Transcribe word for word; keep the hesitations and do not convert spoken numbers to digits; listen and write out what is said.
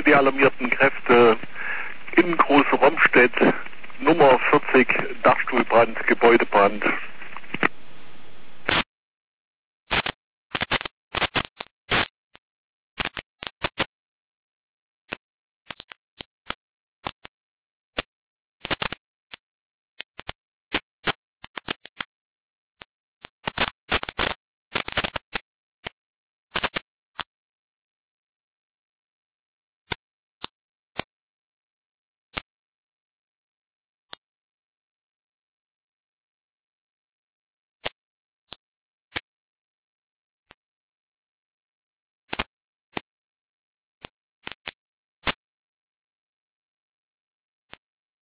für die alarmierten Kräfte in Groß-Romstedt, Nummer vierzig, Dachstuhlbrand, Gebäudebrand.